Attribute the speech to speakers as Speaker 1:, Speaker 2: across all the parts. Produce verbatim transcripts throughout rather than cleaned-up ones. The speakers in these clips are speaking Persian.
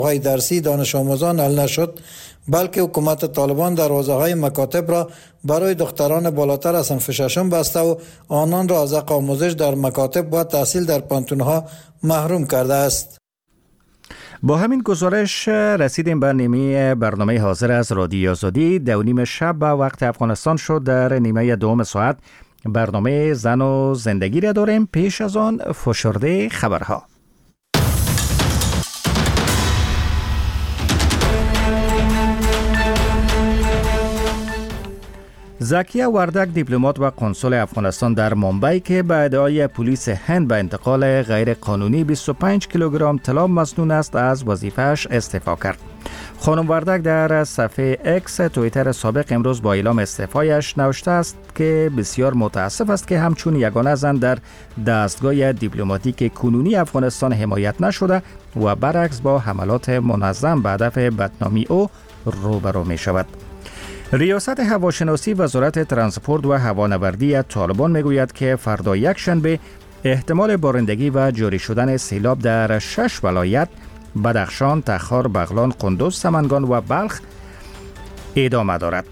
Speaker 1: های درسی دانش آموزان حل نشد، بلکه حکومت طالبان دروازه‌های مکاتب را برای دختران بالاتر از صنف ششم بسته و آنان را از حق آموزش در مکاتب و تحصیل در پانتون‌ها محروم کرده است.
Speaker 2: با همین گزارش رسیدیم به نیمه برنامه حاضر از رادیو آزادی. دو نیم شب به وقت افغانستان شد. در نیمه دوم ساعت برنامه زن و زندگی را داریم. پیش از آن فشرده خبرها. زکیه وردک، دیپلمات و کنسول افغانستان در مومبای که به ادعای پلیس هند به انتقال غیر قانونی بیست و پنج کیلوگرم طلا مسنون است، از وظیفه‌اش استعفا کرد. خانم وردک در صفحه اکس توییتر سابق امروز با اعلام استعفایش نوشته است که بسیار متاسف است که همچون یگانه زن در دستگاه دیپلماتیک کنونی افغانستان حمایت نشده و برعکس با حملات منظم به هدف بدنامی او روبرو می شود. ریاست هواشناسی وزارت ترانسپورت و هوانوردی طالبان میگوید که فردا یک شنبه احتمال بارندگی و جاری شدن سیلاب در شش ولایت بدخشان، تخار، بغلان، قندوز، سمنگان و بلخ ادامه دارد.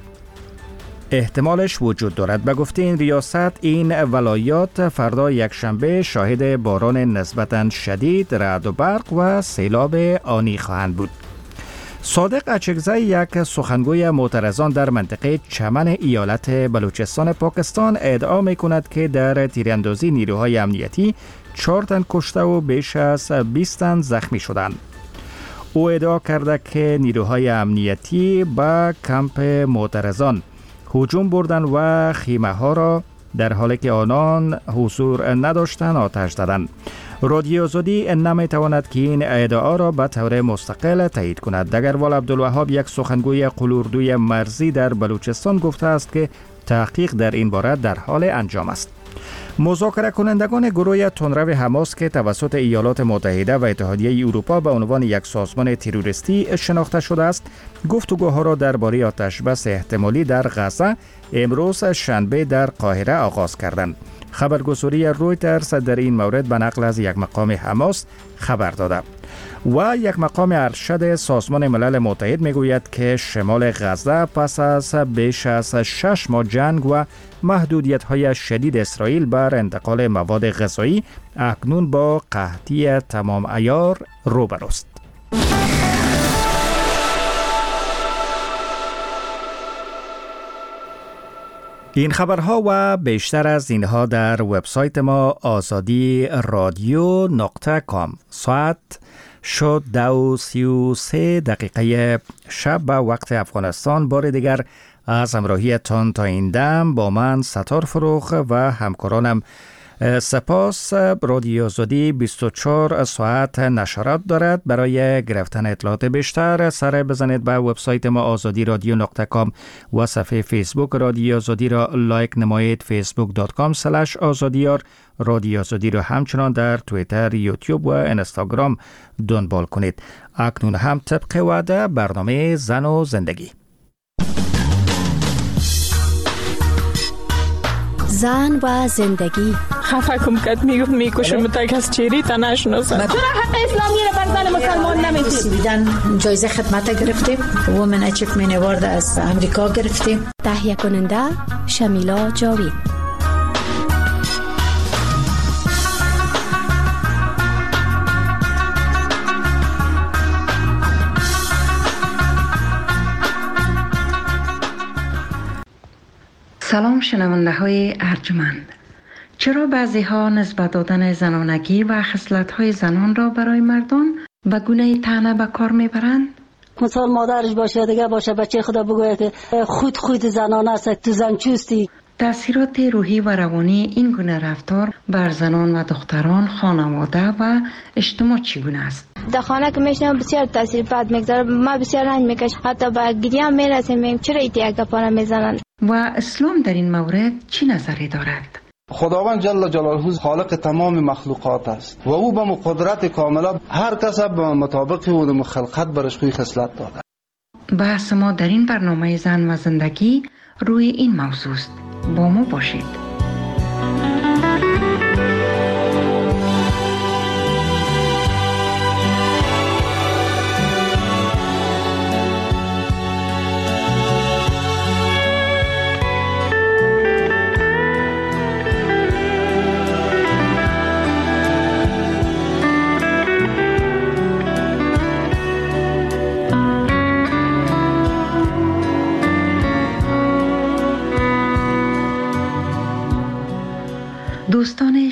Speaker 2: احتمالش وجود دارد. به گفته این ریاست این ولایات فردا یک شنبه شاهد باران نسبتاً شدید، رعد و برق و سیلاب آنی خواهند بود. صادق اچکزی، یک سخنگوی معترضان در منطقه چمن ایالت بلوچستان پاکستان، ادعا می کند که در تیراندازی نیروهای امنیتی چهار تن کشته و بیش از بیست تن زخمی شدند. او ادعا کرده که نیروهای امنیتی به کمپ معترضان هجوم بردند و خیمه ها را در حالی که آنان حضور نداشتند آتش زدند. رادیو آزادی نمی تواند که این ادعا را به طور مستقل تایید کند. دگروال عبدالوهاب، یک سخنگوی قلوردوی مرزی در بلوچستان، گفته است که تحقیق در این باره در حال انجام است. مذاکره کنندگان گروه تندرو حماس که توسط ایالات متحده و اتحادیه اروپا به عنوان یک سازمان تروریستی شناخته شده است، گفتگوها را درباره آتشبس احتمالی در غزه امروز شنبه در قاهره آغاز کردند. خبرگزاری رویترز در این مورد به نقل از یک مقام حماس خبر داده و یک مقام ارشد سازمان ملل متحد میگوید که شمال غزه پس از بیش از شش ماه جنگ و محدودیت‌های شدید اسرائیل بر انتقال مواد غذایی اکنون با قحطی تمام عیار روبروست. این خبرها و بیشتر از اینها در وبسایت ما آزادی رادیو نقطه کام. ساعت شد دو سی و سه دقیقه شب به وقت افغانستان. بار دیگر از همراهیتان تا این دم با من ستار فروخ و همکارانم سپاس. رادیو آزادی بیست و چهار ساعت نشرات دارد. برای گرفتن اطلاعات بیشتر سر بزنید به وبسایت ما آزادی رادیو نقطه کام و صفحه فیسبوک رادیو آزادی را لایک نمایید. فیسبوک دات کام سلش آزادیار. رادیو آزادی را همچنان در توییتر، یوتیوب و اینستاگرام دنبال کنید. اکنون هم طبق وعده برنامه زن و زندگی.
Speaker 3: زن و زندگی.
Speaker 4: خفه کم کد میگفت میکشم تا کس چیری تا نشناسم. چرا حق اسلامی رو بر زن مسلمان نمیدید؟
Speaker 5: بیدن جایزه خدمت گرفتیم. وومن اچیومنت اوارد از امریکا گرفتیم.
Speaker 3: تهیه کننده شمیلا جاوید.
Speaker 6: سلام شنونده های ارجمند. چرا بعضی ها نسبت دادن زنانگی و خصلت های زنان را برای مردان به گونه طعنه به کار میبرند؟
Speaker 7: مثال مادرش باشه، دیگه باشه، بچه خدا بگوید که خود خود زنان است، تو زن چوستی.
Speaker 6: تأثیرات روحی و روانی این گونه رفتار بر زنان و دختران، خانواده و اجتماع چگونه است؟
Speaker 8: در خانه که میشنم بسیار تاثیر بد میگذاره. ما بسیار رنج میکش، حتی به گریه هم میرسیم. چرا ایتی یک گپا میزنن؟
Speaker 6: و اسلام در این مورد چی نظری دارد؟
Speaker 9: خداوند جل جلاله خالق تمام مخلوقات است و او به قدرت کامله هر کس به مطابق اون خلقت برش خوی خصلت داده.
Speaker 6: بحث ما در این برنامه زن و زندگی روی این موضوع است. با ما باشید.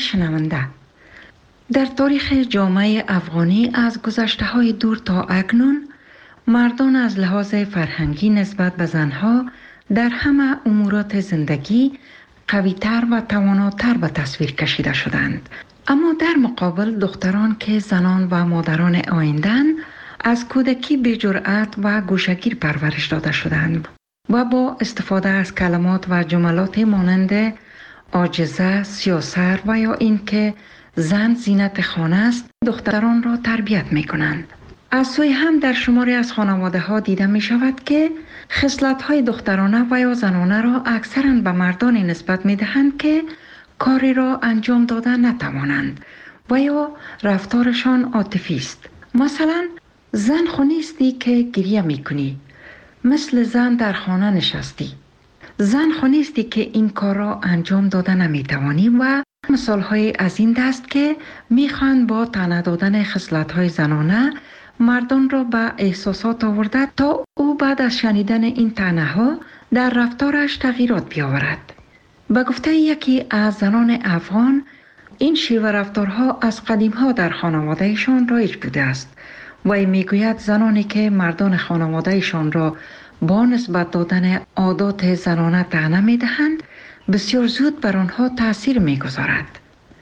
Speaker 6: شنونده، در تاریخ جامعه افغانی از گذشته های دور تا اکنون مردان از لحاظ فرهنگی نسبت به زنها در همه امورات زندگی قوی‌تر و تواناتر به تصویر کشیده شدند. اما در مقابل دختران که زنان و مادران آینده‌اند از کودکی به جرأت و گوشه‌گیر پرورش داده شدند و با استفاده از کلمات و جملات مانند عاجزه، سیاسر و یا اینکه زن زینت خانه است دختران را تربیت می کنند. از سوی هم در شماری از خانواده ها دیده می شود که خصلت های دخترانه و یا زنانه را اکثرا به مردانی نسبت می دهند که کاری را انجام داده نتوانند و یا رفتارشان عاطفی است. مثلا زن خو نیستی که گریه می کنی، مثل زن در خانه نشستی. زن خو نیستی که این کار را انجام داده نمی توانی و مثال های از این دست که می خوان با طعنه دادن خصلت های زنانه مردان را به احساسات آورده تا او بعد از شنیدن این طعنه ها در رفتارش تغییرات بیاورد. به گفته یکی از زنان افغان این شیوه رفتارها از قدیم ها در خانوادهشان رایج بوده است و میگوید زنانی که مردان خانوادهشان را با نسبت دادن عادات زنانه طعنه میدهند بسیار زود بر آنها تاثیر میگذارد.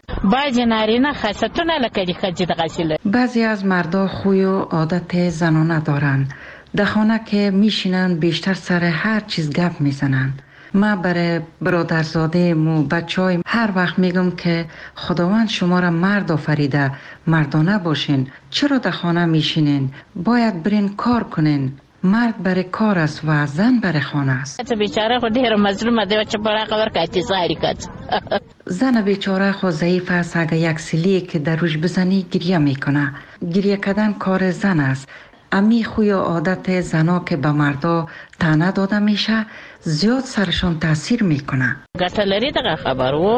Speaker 6: بعضی از مردا خوی و عادت زنانه دارند. در خانه که میشینند بیشتر سر هر چیز گپ میزنند. من برای برادرزاده مو بچهای هر وقت میگم که خداوند شما را مرد آفریده، مردانه باشین. چرا در خانه میشینین؟ باید برین کار کنین. مرد برای کار است و زن برای خانه است.
Speaker 10: بیچاره خود هر مظلوم ده و چه برای خبر کاتی زاری کد.
Speaker 6: زن بیچاره خود ضعیف است. اگه یک سیلی که در روش بزنی گریه میکنه. گریه کردن کار زن است. امی خوی و عادت زنا که به مردا طعنه داده میشه زیاد سرشان تاثیر میکنه.
Speaker 10: گتلری دقیق خبرو.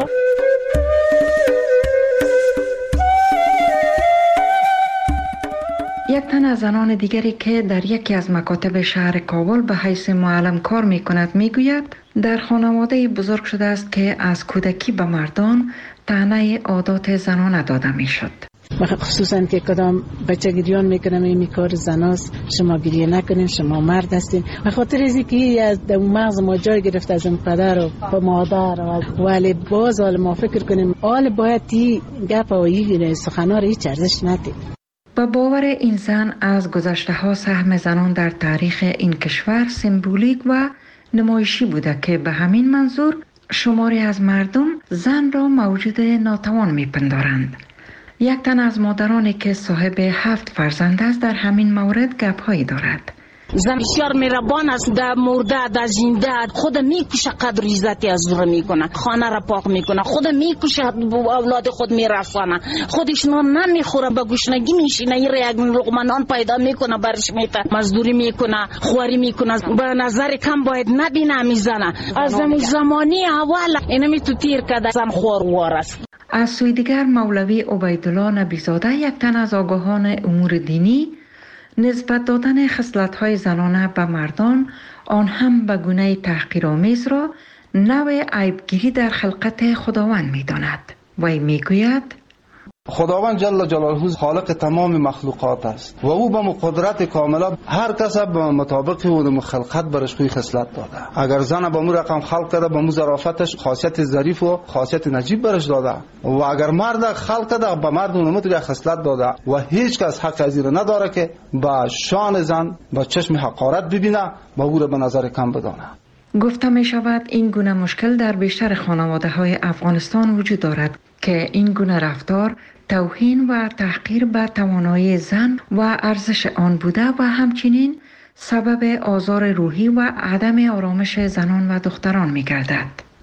Speaker 6: یک تن از زنان دیگری که در یکی از مکاتب شهر کابل به حیث معلم کار می کند می گوید در خانواده بزرگ شده است که از کودکی به مردان طعنه عادات زنانه داده می شد.
Speaker 5: خصوصا که کدام بچه گریان میکنم این کار زناست، شما گریه نکنین، شما مرد هستین. به خاطر از اینکه از دم مغز ما جای گرفت از اون پدر و مادر ولی باز حال ما فکر کنیم حال باید تی گپ و این سخنان را هیچ ارزش ندید.
Speaker 6: با باور این زن از گذشته ها سهم زنان در تاریخ این کشور سمبولیک و نمایشی بوده که به همین منظور شماری از مردم زن را موجود ناتوان میپندارند. یک تن از مادرانی که صاحب هفت فرزند است در همین مورد گپ‌هایی دارد.
Speaker 10: زن بسیار مهربان است، در مرده در زنده خود میکشه، قدر عزتی از او میکنه، خانه را پاک میکنه، خود میکشه، اولاد خود میرسانه، خودش نان نمیخوره، به گشنگی میشینه، این را یک لقمه نان پیدا میکنه برش میته، مزدوری میکنه، خواری میکنه، به نظر کم باید نبینه میزنه. از زمانی اول اینمی تو تیر کده زن خوار است.
Speaker 6: از سوی دیگر مولوی عبیدالله نبیزاده یک تن از آگاهان امور دینی نسبت دادن خصلت‌های زنانه به مردان آن هم به گونه تحقیرآمیز را نوع عیبگیری در خلقت خداوند می‌داند. وی میگوید
Speaker 9: خداوند جل جلاله خالق تمام مخلوقات است و او به قدرت کاملا هر کس به مطابق اون خلقت برش خوی خصلت داده. اگر زن به مو رقم خلق کرده به مو ظرافتش خاصیت ظریف و خاصیت نجیب برش داده و اگر مرد خلق کرده به مرد اون متری خصلت داده و هیچ کس حق از این نداره که با شان زن با چشم حقارت ببینه و او را به نظر کم بدانه.
Speaker 6: گفته می شود این گونه مشکل در بیشتر خانواده های افغانستان وجود دارد که این گونه رفتار توهین و تحقیر به توانایی زن و ارزش آن بوده و همچنین سبب آزار روحی و عدم آرامش زنان و دختران می گردد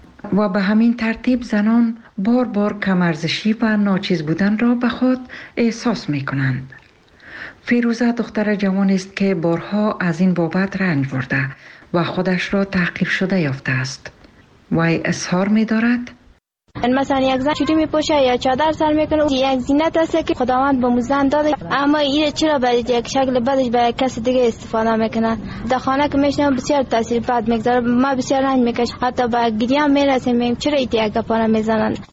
Speaker 6: و به همین ترتیب زنان بار بار کم ارزشی و ناچیز بودن را به خود احساس می کنند. فیروزه دختر جوانی است که بارها از این بابت رنج برده و خودش را تحقیر شده یافته است. وی اظهار می دارد
Speaker 8: مثلا یک زن چوری میپوشه یا چادر سر میکنه، یک زینت است که خداوند به زن داده، اما این چرا به یک شکل بدش به کسی دیگه استفاده میکنه. در خانه که میشنم بسیار تاثیر بد میگذاره، ما بسیار رنج میکش، حتی به گریه میرسیم چرا ایتی یک گپا میزنن.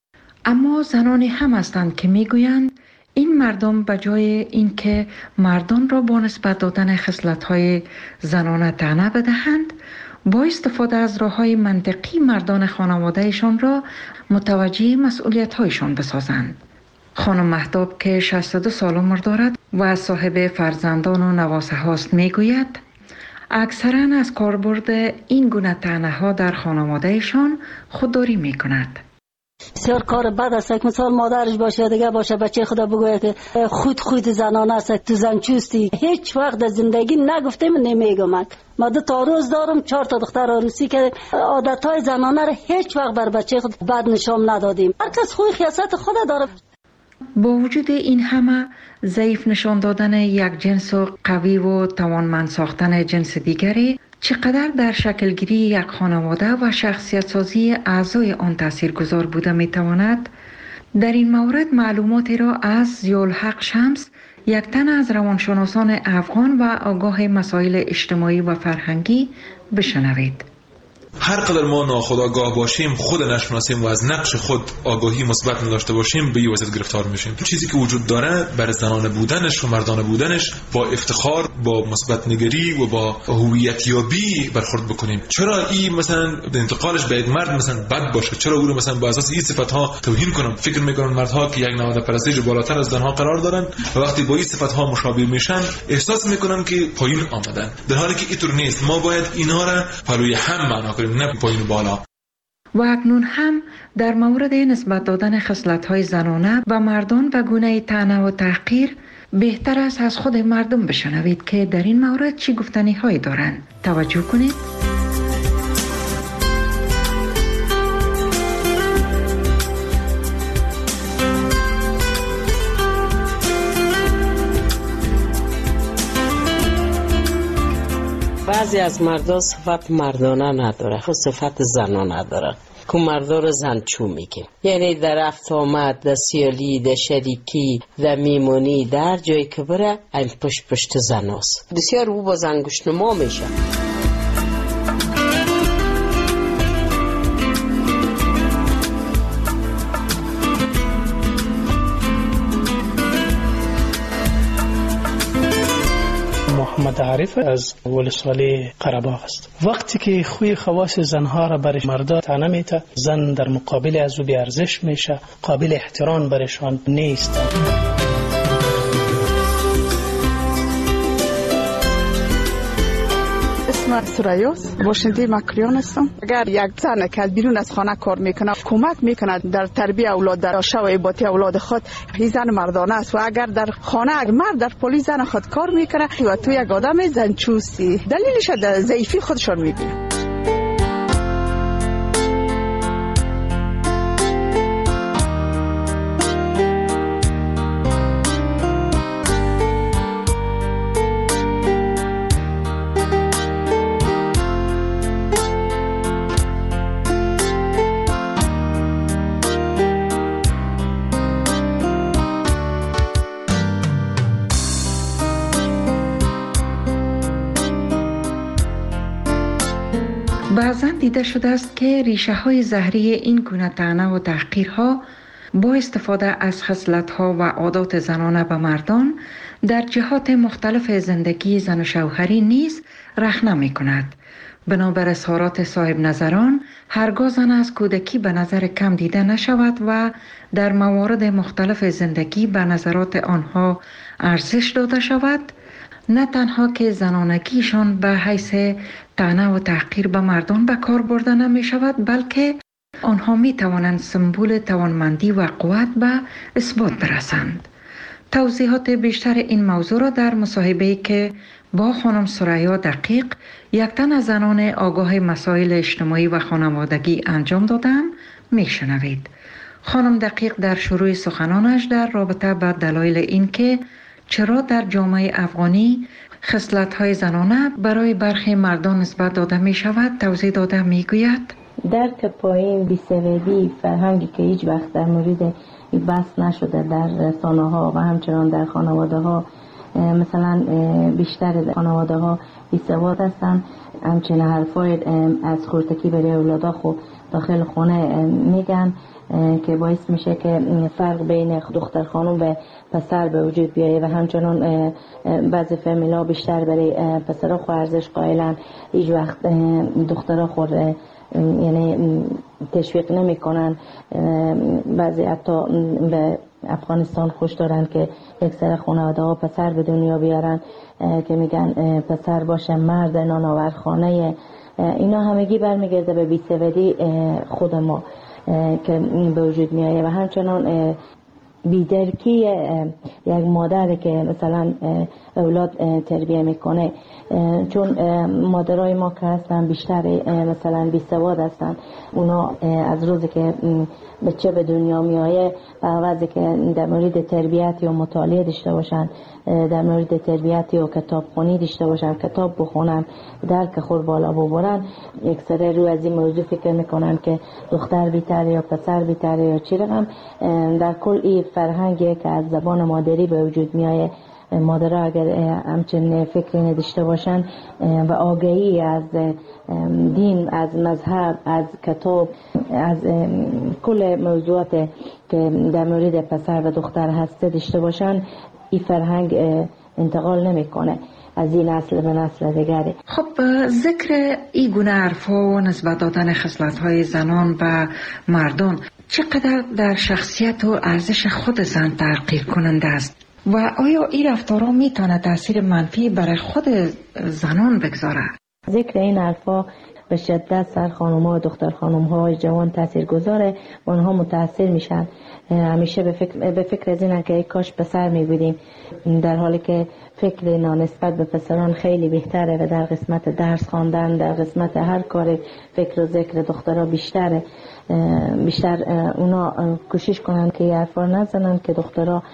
Speaker 6: اما زنانی هم هستند که میگویند این مردم به جای اینکه مردان را با نسبت دادن خصلت‌های زنانه طعنه بدهند، با استفاده از راه‌های منطقی مردان خانوادهشان را متوجه مسئولیت‌هایشان بسازند. خانم مهتاب که شصت و دو سال عمر دارد و صاحب فرزندان و نواسه هاست میگوید اکثرا از کاربرد این گونه طعنه‌ها در خانوادهشان خودداری میکند.
Speaker 7: بسیار کار بد است. یک مثال مادرش باشه دیگه باشه بچه خدا بگوید که خود خود زنانه است، تو زن چوستی. هیچ وقت در زندگی نگفتیم نمیگم. ما دو تا روز دارم، چهار تا دختر عروسی که عادتهای زنانه را هیچ وقت بر بچه خود بد نشان ندادیم. هر کس خوی خیاست خود داره.
Speaker 6: با وجود این همه ضعیف نشان دادن یک جنس و قوی و توانمند ساختن جنس دیگری چقدر در شکلگیری یک خانواده و شخصیت سازی اعضای آن تاثیرگذار بوده میتواند، در این مورد معلوماتی را از ضیاءالحق شمس، یک تن از روانشناسان افغان و آگاه مسائل اجتماعی و فرهنگی بشنوید.
Speaker 11: هر قدر ما ناخودآگاه باشیم، خود نشناسیم و از نقش خود آگاهی مثبت نداشته باشیم، به این وضعیت گرفتار میشیم. چیزی که وجود داره برای زنانه بودنش و مردانه بودنش با افتخار، با مثبت نگری و با هویت یابی برخورد بکنیم. چرا این مثلا انتقالش به یک مرد مثلا بد باشه؟ چرا او رو مثلا با اساس این صفات‌ها توهین کنم؟ فکر میکنن مردها که یک نهاد پرستش بالاتر از زنها قرار دارن و وقتی با این صفات‌ها مشابه میشن احساس میکنن که پایین آمدن، در حالی که اینطور نیست. ما باید اینها را پلوی هم معنا کنیم، نه پایین بالا.
Speaker 6: و اکنون هم در مورد نسبت دادن خصلت‌های زنانه و مردان و گونه طعنه و تحقیر بهتر است از خود مردم بشنوید که در این مورد چی گفتنی هایی دارند. توجه کنید.
Speaker 12: بعضی از مردا صفت مردانه نداره، خود صفت زنانه داره که مردا رو زنچو میگه. یعنی در رفت آمد، در سیالی، در شریکی، در میمونی، در جایی که بره این پشت پشت زناست. بسیار او با زنگوش نما میشه.
Speaker 13: محمد عارف از ولسوالی قره‌باغ است. وقتی که خوی خواص زنها را برای مردا طعنه میته، زن در مقابل از او بی ارزش میشه، قابل احترام برشان نیست.
Speaker 14: اسم سرایاس، باشنده مکریان هستم. اگر یک زن که بیرون از خانه کار میکنه کمک میکنه در تربیت اولاد، در شو ایباتی اولاد خود، این زن مردانه است. و اگر در خانه اگر مرد در پلیس زن خود کار میکنه و تو یک آدم زنچوسی، دلیلش در ضعیفی خودشان میبینه.
Speaker 6: بعضا دیده شده است که ریشه های زهری این گونه طعنه و تحقیرها با استفاده از خصلت‌ها و عادات زنانه به مردان در جهات مختلف زندگی زن و شوهری نیز رخنه می کند. بنابر اظهارات صاحب نظران، هرگاه زن از کودکی به نظر کم دیده نشود و در موارد مختلف زندگی به نظرات آنها ارزش داده شود، نه تنها که زنانگیشان به حیث طعنه و تحقیر به مردان به کار برده نمی شود، بلکه آنها می توانند سمبول توانمندی و قوت به اثبات برسند. توضیحات بیشتر این موضوع را در مصاحبه‌ای که با خانم ثریا دقیق، یک تن از زنان آگاه مسائل اجتماعی و خانوادگی انجام دادم می شنوید. خانم دقیق در شروع سخنانش در رابطه با دلایل این که چرا در جامعه افغانی خصلت‌های زنانه برای برخی مردان نسبت داده می شود توضیح داده می گوید:
Speaker 15: درک پایین بی‌سوادی فرهنگی که هیچ وقت در مورد بحث نشده در رسانه ها و همچنان در خانواده ها مثلا بیشتر خانواده ها بیسواد هستن، همچنین حرفای از خورتکی برای اولادا خود داخل خانه میگن که باعث میشه که فرق بین دختر خانم و پسر به وجود بیایه و همچنان بعضی فامیلا بیشتر برای پسرها خو ارزش قائلن، هیچ وقت دخترها خود یعنی تشویق نمی کنن. بعضی حتی به افغانستان خوش دارن که اکثر خانواده ها پسر به دنیا بیارن که میگن پسر باشه مرد نانآور خانه. اینا همگی برمیگرده به بی‌سوادی خود ما که به وجود میایه و همچنان بیدرکی یک مادر که مثلا اولاد تربیه میکنه، چون مادرای ما که هستن بیشتر مثلا بیسواد هستن، اونا از روزی که بچه به دنیا میایه بعضی که در مورد تربیت یا مطالعه داشته باشن، در مورد تربیت یا کتاب خونی داشته باشن، کتاب بخونن، درک خود بالا ببرن، اکثر رو از این موضوع فکر میکنن که دختر بیتره یا پسر بیتره یا چی رقم. در کل این فرهنگی که از زبان مادری به وجود میایه، مادرها اگر همچنین فکری نداشته باشن و آگاهی از دین، از مذهب، از کتاب، از کل موضوعات که در مورد پسر و دختر هسته داشته باشن، این فرهنگ انتقال نمیکنه از این نسل به نسل دیگری.
Speaker 6: خب ذکر این گونه حرفا و نسبت دادن خصلت‌های زنان و مردان چقدر در شخصیت و ارزش خود زن تغییر کننده است و آیا این رفتارها میتونه تاثیر منفی برای خود زنان بگذاره؟
Speaker 15: ذکر این حرفا به شدت سر خانم‌ها و دختر خانم‌های جوان تاثیر گذاره و آنها متاثر میشن. همیشه به فکر به فکر از اینه که کاش پسر میبودیم، در حالی که فکر نسبت به پسران خیلی بهتره و در قسمت درس خواندن، در قسمت هر کار فکر و ذکر دخترها بیشتره. بیشتر اونا کوشش کنن که یه حرفا نزنن که دخترها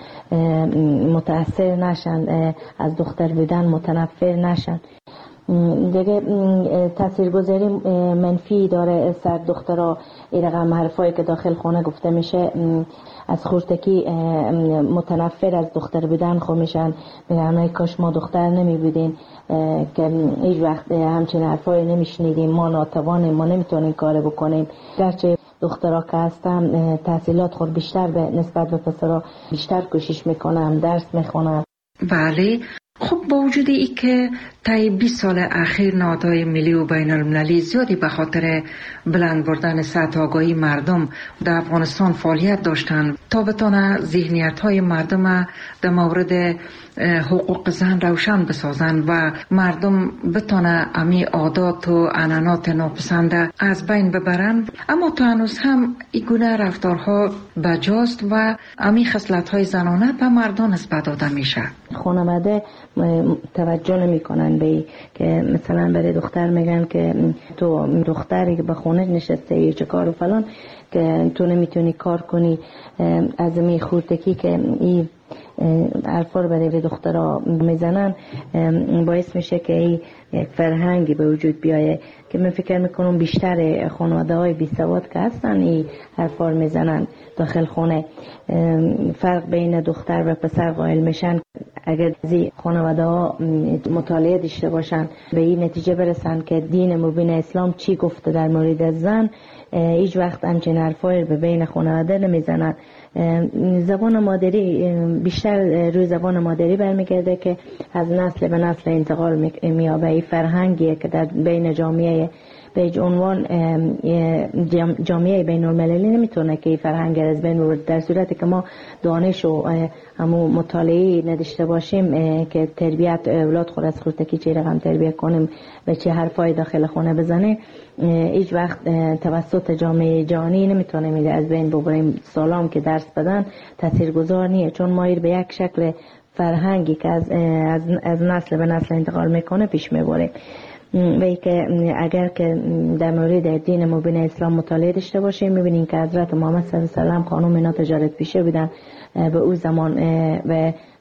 Speaker 15: متاثر نشن، از دختر بودن متنفر نشن. دیگه تاثیرگذاری منفی داره سر دخترها این رقم حرفایی که داخل خانه گفته میشه، از خورتکی متنفر از دختر بودن خو میشن، میگن کاش ما دختر نمی بودیم که هیچ وقت همچین حرفایی نمیشنیدیم، ما ناتوانیم، ما نمیتونیم کار بکنیم. گرچه دخترها که هستن تحصیلات خود بیشتر به نسبت به پسرها بیشتر کوشش میکنن، درس میخونن.
Speaker 6: بله. خب با وجود ای که طی بیست سال اخیر نهادهای ملی و بین المللی زیادی به خاطر بلند بردن سطح آگاهی مردم در افغانستان فعالیت داشتن تا بتانه ذهنیت های مردم در مورد حقوق زن روشن بسازن و مردم بتانه امی عادات و عنعنات ناپسنده از بین ببرن، اما تا هنوز هم این گونه رفتارها بجاست و امی خصلت های زنانه به مردان نسبت داده میشه.
Speaker 15: خانواده توجه نمی کنن به که مثلا برای دختر میگن که تو دختری که به خونه نشسته یا چه کار و فلان که تو نمیتونی کار کنی، از می خورتکی که این حرفا رو برای دخترها میزنن باعث میشه که این یک فرهنگی به وجود بیایه که من فکر میکنم بیشتر خانواده های بیسواد که هستن این حرفا رو میزنن داخل خونه. فرق بین دختر و پسر قائل میشن. اگر زی خانواده ها مطالعه داشته باشن به این نتیجه برسن که دین مبین اسلام چی گفته در مورد زن، هیچ وقت همچین حرفایی به بین خانواده نمیزنن. زبان مادری بیشتر روی زبان مادری برمیگرده که از نسل به نسل انتقال میابه. این فرهنگیه که در بین جامعه به عنوان جامعه بین المللی نمیتونه که این فرهنگ از بین ببره، در صورتی که ما دانش و همو مطالعه نداشته باشیم که تربیت اولاد خود از خودکی چه رقم تربیت کنیم و چه حرفای داخل خونه بزنه، هیچ وقت توسط جامعه جهانی نمیتونه میده از بین ببریم. سالام که درس بدن تاثیرگذار نیه، چون ما به یک شکل فرهنگی که از, از, از نسل به نسل انتقال میکنه پیش میبریم. و ای که اگر که در مورد دین مبین اسلام مطالعه داشته باشیم میبینیم که حضرت محمد صلی الله علیه و سلم خانم اینا تجارت پیشه بودن به او زمان و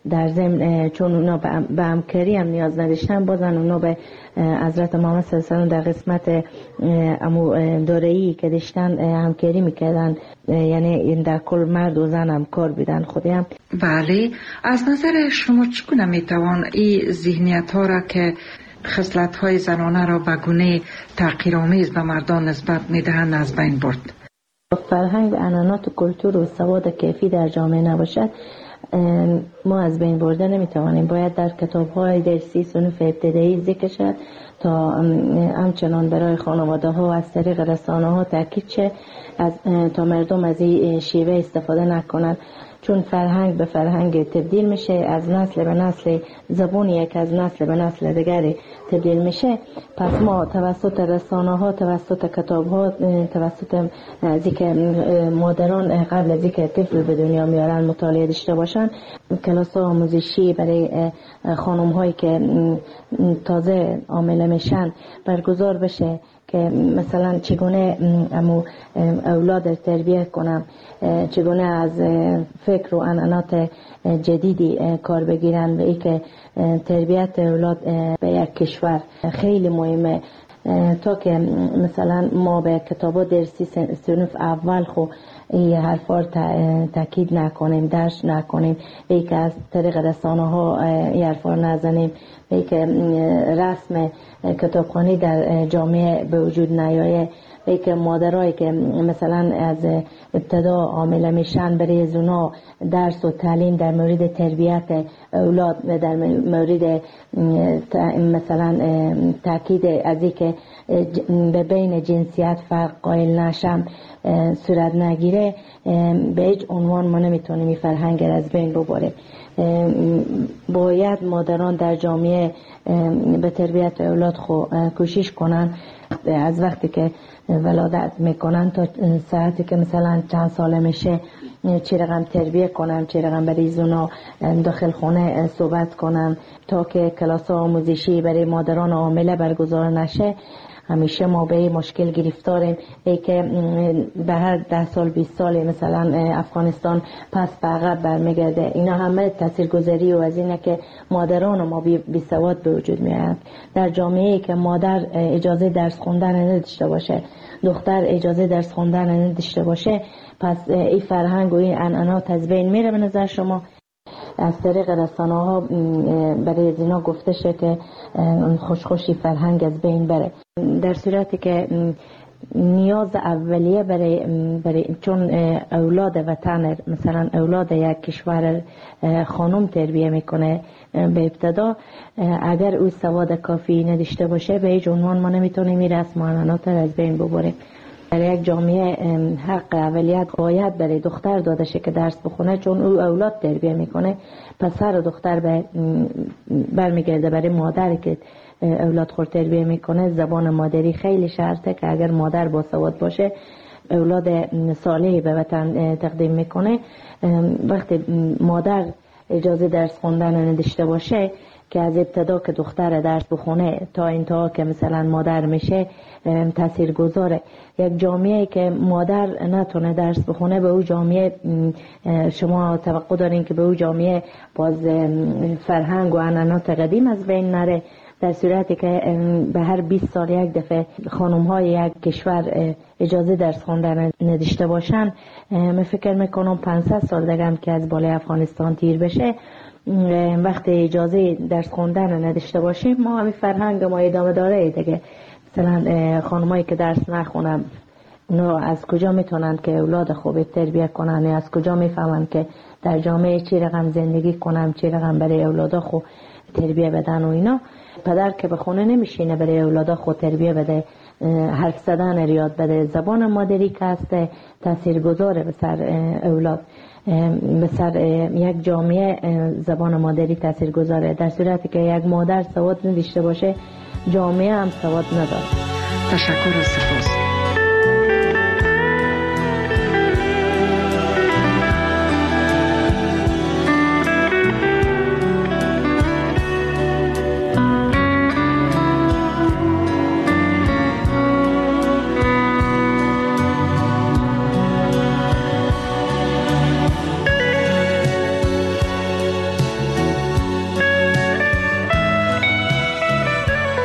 Speaker 15: در ضمن چون اونا به همکاری هم نیاز نداشتن، بازن اونا به حضرت محمد صلی الله علیه و در قسمت امو دوره‌ای که داشتن همکاری میکردن، یعنی در کل مرد و زن هم کار بیدن خودی هم.
Speaker 6: بله، از نظر شما چگونه میتوان این ذهنیت ها را که خصلت های زنانه را به گونه تحقیرآمیز به مردان نسبت میدهند از بین برد؟
Speaker 15: فرهنگ و عنعنات و کلتور و سواد کیفی در جامعه نباشد، ما از بین برده نمیتوانیم. باید در کتاب های درسی صنف ابتدایی ذکر شد تا همچنان برای خانواده ها از طریق رسانه ها تاکید شه از تا مردم از این شیوه استفاده نکنند، چون فرهنگ به فرهنگ تبدیل میشه، از نسل به نسل زبون یک از نسل به نسل دیگری تبدیل میشه. پس ما توسط رسانه ها، توسط کتاب ها، توسط از اینکه مادران قبل از اینکه طفل به دنیا میارن مطالعه داشته باشن، کلاس آموزشی برای خانم هایی که تازه حامله میشن برگزار بشه که مثلا چگونه امو اولاد تربیه کنم، چگونه از فکر و عنعنات جدیدی کار بگیرن و ای که تربیت اولاد به یک کشور خیلی مهمه. تا که مثلا ما به کتابا درسی صنف اول خو این حرفا تاکید نکنیم، درش نکنیم، ای که از طریق رسانه ها این حرفا نزنیم، ای که رسم کتابخوانی در جامعه به وجود نیایه، ای که مادرایی که مثلا از ابتدا حامله میشن برای زونا درس و تعلیم در مورد تربیت اولاد و در مورد مثلا تاکید از این که به بین جنسیت فرق قائل نشم صورت نگیره، به هیچ عنوان ما نمیتونیم این فرهنگ از بین ببریم. باید مادران در جامعه به تربیت اولاد خو کوشش کنن، از وقتی که ولادت میکنن تا ساعتی که مثلا چند ساله میشه چی رقم تربیه کنن، چی رقم برای زونا داخل خونه صحبت کنن تا که کلاس آموزشی برای مادران حامله برگزار نشه. همیشه ما به این مشکل گرفتاریم، ای که به هر ده سال بیست سال مثلا افغانستان پس به عقب برمیگرده. اینا همه تاثیرگذاری و از اینه که مادران ما بی سواد به وجود میاد. در جامعه که مادر اجازه درس خوندن نداشته باشه، دختر اجازه درس خوندن نداشته باشه، پس این فرهنگ و این عنعنات از بین میره. به نظر شما از طریق رسانه ها برای زینا گفته شه که خوشخوشی فرهنگ از بین بره، در صورتی که نیاز اولیه برای, برای چون اولاد وطن، مثلا اولاد یک کشور خانم تربیه میکنه به ابتدا، اگر او سواد کافی نداشته باشه به هیچ عنوان ما نمیتونیم این رسم و عنعنات از بین ببریم. در یک جامعه حق اولیت باید برای دختر داده شه که درس بخونه، چون او اولاد تربیه میکنه. پسر و دختر به برمیگرده برای مادری که اولاد خود تربیه میکنه. زبان مادری خیلی شرطه که اگر مادر با سواد باشه اولاد صالحی به وطن تقدیم میکنه. وقتی مادر اجازه درس خوندن نداشته باشه که از ابتدا که دختر درس بخونه تا انتها که مثلا مادر میشه تأثیر گذاره. یک جامعه که مادر نتونه درس بخونه به او جامعه شما توقع دارین که به او جامعه باز فرهنگ و عنعنات قدیم از بین نره. در صورتی که به هر بیست سال یک دفعه خانم های یک کشور اجازه درس خوندن نداشته باشن، من فکر میکنم پانصد سال دیگه هم که از بالای افغانستان تیر بشه، وقتی اجازه درس خوندن نداشته باشیم ما همین فرهنگ ما ادامه داره دیگه. مثلا خانمایی که درس نخونن اونا از کجا میتونن که اولاد خوب تربیه کنن، یا از کجا میفهمن که در جامعه چی رقم زندگی کنن، چی رقم برای اولادا خوب تربیه بدن و اینا. پدر که به خونه نمیشینه برای اولادا خود تربیه بده، حرف زدن یاد بده، زبان مادری که هست تاثیرگذاره به سر اولاد، به سر یک جامعه زبان مادری تاثیرگذاره. در صورتی که یک مادر سواد نداشته باشه جامعه هم سواد نداره.
Speaker 6: تشکر و سپاس.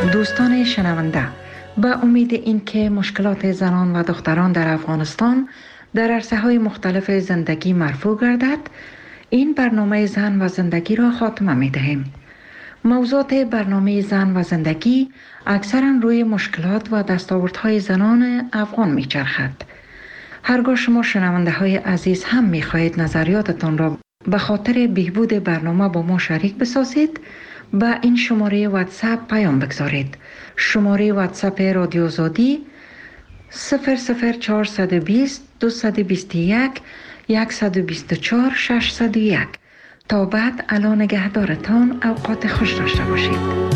Speaker 6: دوستان شنونده، به امید اینکه مشکلات زنان و دختران در افغانستان در عرصه‌های مختلف زندگی مرفوع گردد، این برنامه زن و زندگی را خاتمه می‌دهیم. موضوعات برنامه زن و زندگی اکثرا روی مشکلات و دستاوردهای زنان افغان می‌چرخد. هرگاه شما شنونده های عزیز هم می‌خواهید نظریاتتان را به خاطر بهبود برنامه با ما شریک بسازید، با این شماره واتساپ پیام بگذارید. شماره واتساپ رادیو آزادی صفر صفر چهارصد و بیست دویست و بیست و یک صد و بیست و چهار ششصد و یک. تا بعد الا نگهدارتان، اوقات خوش داشته باشید.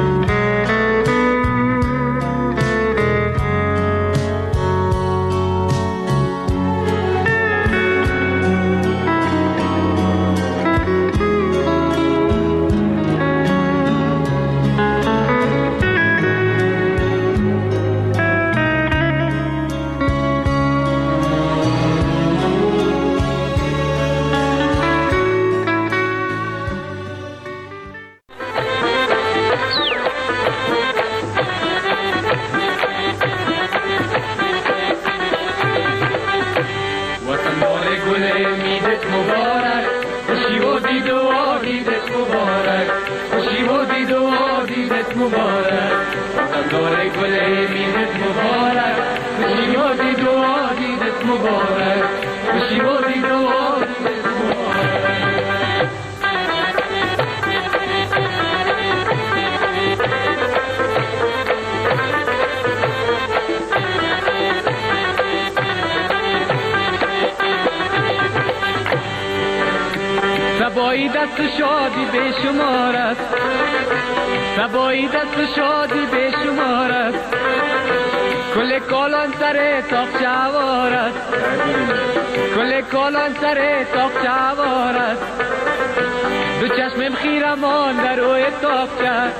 Speaker 16: سبایی دست شادی به شمار است، سبایی دست شادی به شمار است، کل کالان سر تاق چوار است، کل کالان سر تاق چوار است، دو چشمم خیرمان در روی تاق چه،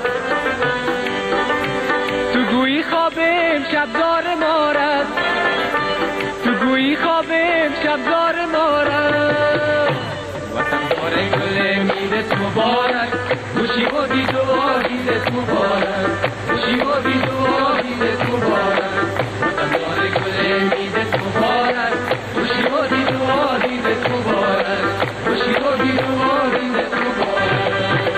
Speaker 16: تو گویی خوابم شبدار مار است، تو گویی خوابم شبدار مار است. وطن داره گل میدت مبارک، خوشی و دید و دیدت مبارک، خوشی و دید و دیدت مبارک. وطن داره گل میدت مبارک، خوشی و دید و دیدت مبارک، خوشی و دید و دیدت مبارک.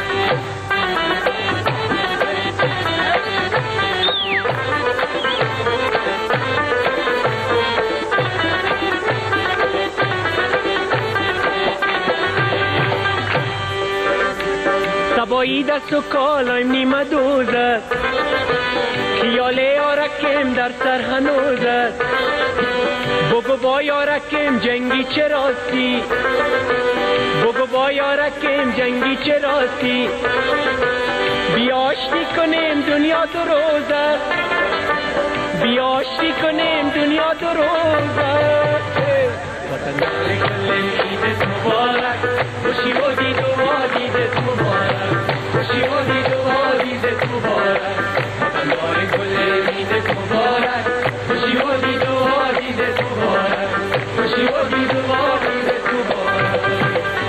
Speaker 16: سبایی دست و کالایم نیمه دوزد، خیال یارکم در سر هنوزد، بگو با یارکم جنگی چه راستی، بگو با یارکم جنگی چه راستی، بیاشتی کنیم دنیا دو روزد، بیاشتی کنیم دنیا دو روزد. وطن داره گلم عیدت مبارک، خوشی و دید و دیدت مبارک، خوشی و دید و دیدت مبارک. وطن داره گلم عیدت مبارک، خوشی و دید و دیدت مبارک، خوشی و دید و دیدت مبارک.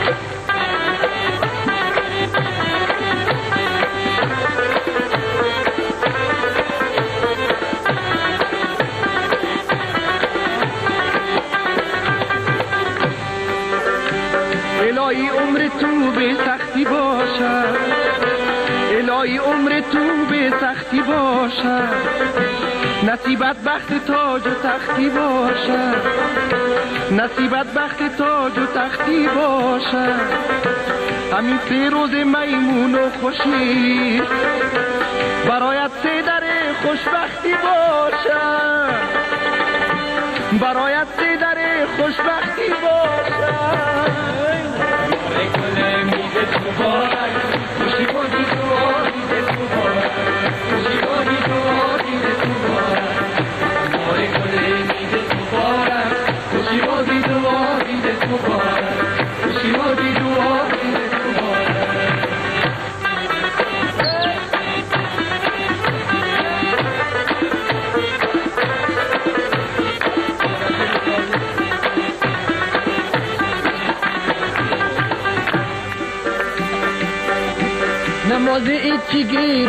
Speaker 16: الهی عمر تو به سختی باشد، الهی عمر تو به سختی باشد، نصیبت بخت تاج و تختی باشد، نصیبت بخت تاج و تختی باشد. همین سه روز میمون و خوشی برایت سه در خوشبختی باشد، برایت سه در خوشبختی باشد. گل میدت مبارک، خوشی و دید و دیدت مبارک، خوشی و دید و دیدت مبارک. ماره گل میدت مبارک، خوشی و دید و دیدت مبارک، خوشی و دید و دیدت مبارک. نماز ایچگی